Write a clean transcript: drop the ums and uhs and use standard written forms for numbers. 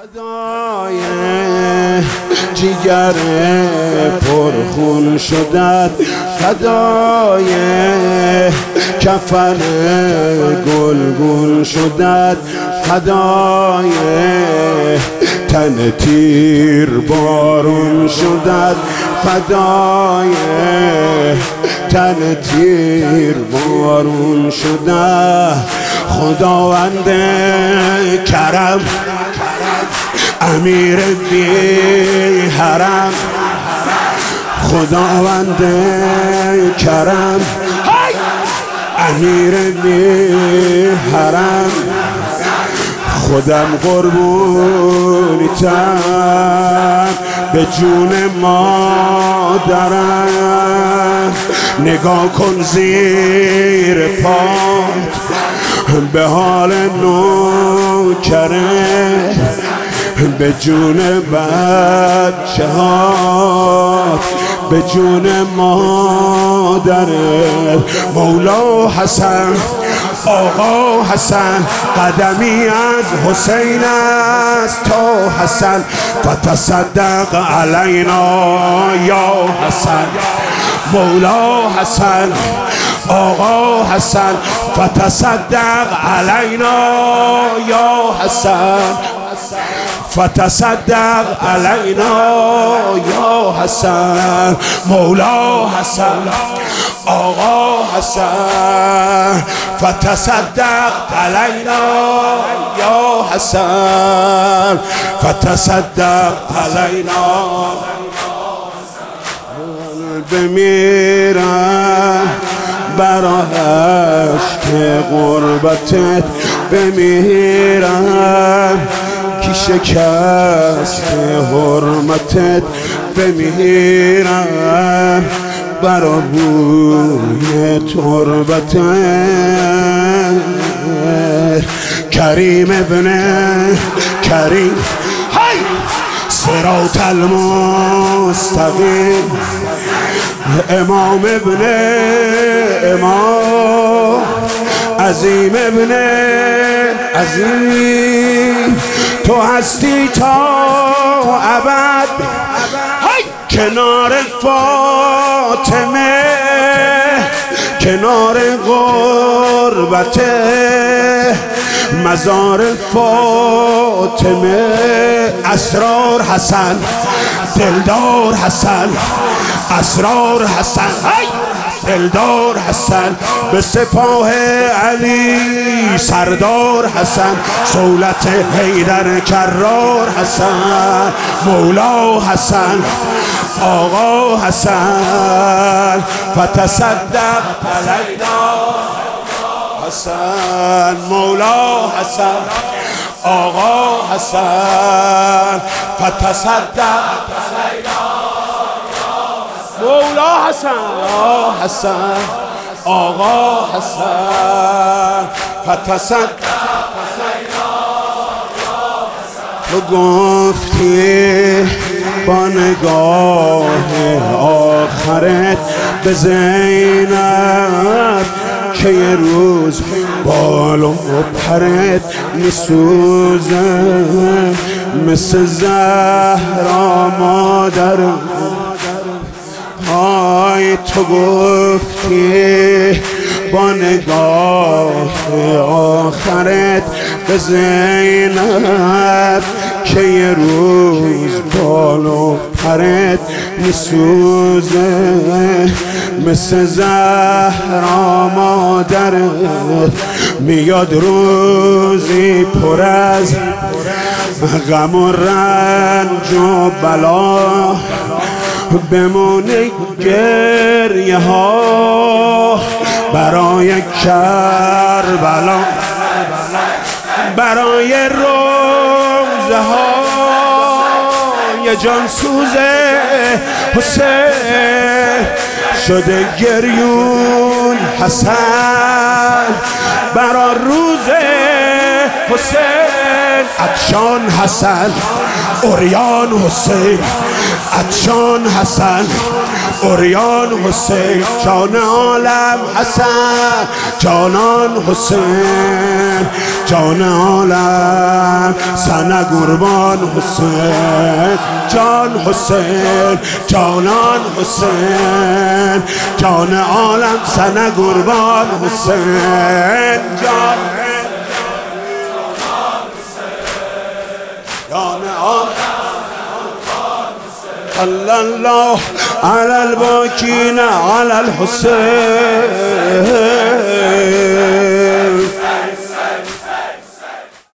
فدای جیگر پرخون شدت، فدای کفن گلگون شدت، فدای تن تیر بارون شدت، فدای تن تیر بارون شدت. خداوند کرم امیر بی حرم، خداوند کرم امیر بی حرم، خودم قربونیتم به جون مادرم. نگاه کن زیر پات به حال نوکره، به جون بچه ها، به جون مادره. مولا حسن آقا حسن قدمی از حسین است تا حسن، فتصدق علینا یا حسن. مولا حسن آقا حسن فتصدق علینا یا حسن، فتصدق علینا یا حسن. مولا حسن آقا حسن فتصدق علینا یا حسن، فتصدق علینا. بمیرم براش که غربتت، بمیرم کی شکست حرمتت، بمیرم برا بوی تربتت. کریم ابن کریم صراط المستقیم، امام ابن امام، عظیم ابن عظیم، تو هستی تا ابد کنار فاطمه، کنار غربت مزار فاطمه. اسرار حسن دلدار حسن، اسرار حسن دلدار حسن، به سپاه علی سردار حسن، سولت حیدر کرار حسن. مولا حسن آقا حسن فتصدق علینا حسن. مولا حسن آقا حسن فتصدق علینا. مولا حسن آقا حسن آقا حسن فتصدق علینا. تو گفتی با نگاه آخرت به زینب که یه روز بال و پرت میسوزه مثل زهرا مادر. های تو گفتی با نگاه آخرت به زینب که یه روز بال و پرت میسوزه مثل زهرا مادرت. میاد روزی پر از غم و رنج و بلا، بمونه گریه ها برای کربلا، برای روزه های جانسوز حسین شده گریون حسن، برای روز حسین عطشان حسن، عریان حسین عطشان حسن، اوریان حسین جان عالم حسن جانان حسین جان عالم سنه قربان حسین جان حسین جانان حسین جان عالم سنه قربان حسین جان صلى الله على الباكين على الحسين